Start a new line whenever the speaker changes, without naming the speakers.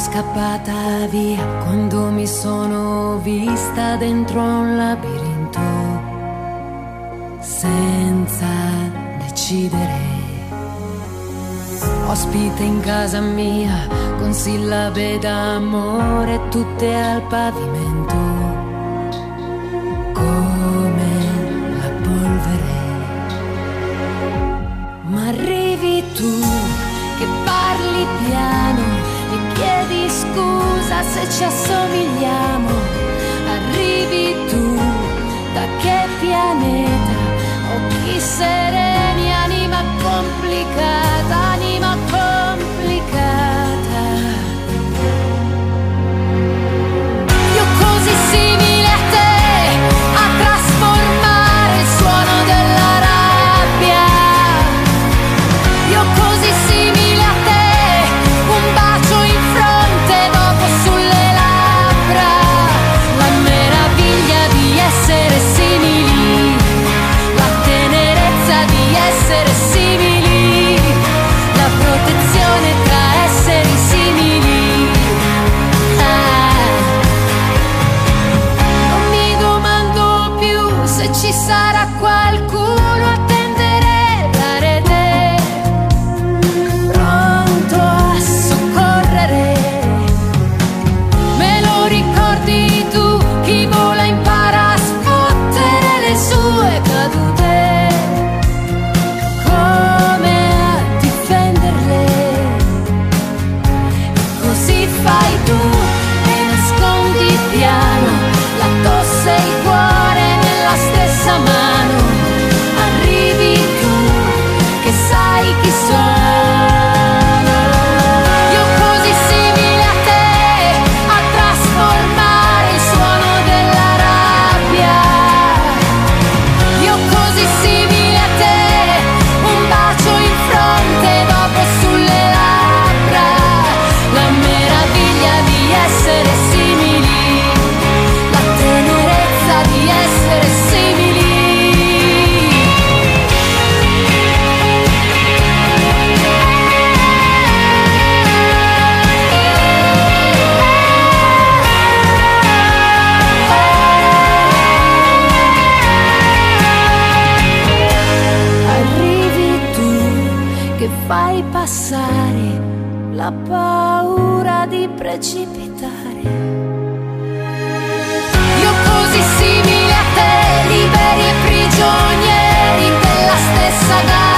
scappata via quando mi sono vista dentro un labirinto senza decidere. Ospite in casa mia con sillabe d'amore tutte al pavimento come la polvere. Ma arrivi tu che parli piano e chiedi scusa se ci assomigliamo. Arrivi tu, da che pianeta? Occhi sereni, anima complicata, anima complicata. Io così simile a te, a trasformare il suono della rabbia. Io così simile a te, un bacio in fronte, dopo sulle labbra. La meraviglia di essere simili, la tenerezza di essere simili, la protezione tra esseri simili. Non mi domando più se ci sarà qualcuno a tendere la rete, pronto a soccorrere. Me lo ricordi tu, chi vola impara a sfottere le sue cadute, come a difenderle. Così fai tu e nascondi piano la tosse e il cuore nella stessa mano. Arrivi tu che sai chi sono. Io così simile a te, a trasformare il suono della rabbia. Io così simile a te, un bacio in fronte, dopo sulle labbra. La meraviglia di essere simili, la tenerezza di essere simili. Arrivi tu che fai passare la paura di precipitare. Io così simile a te, liberi e prigionieri della stessa gara.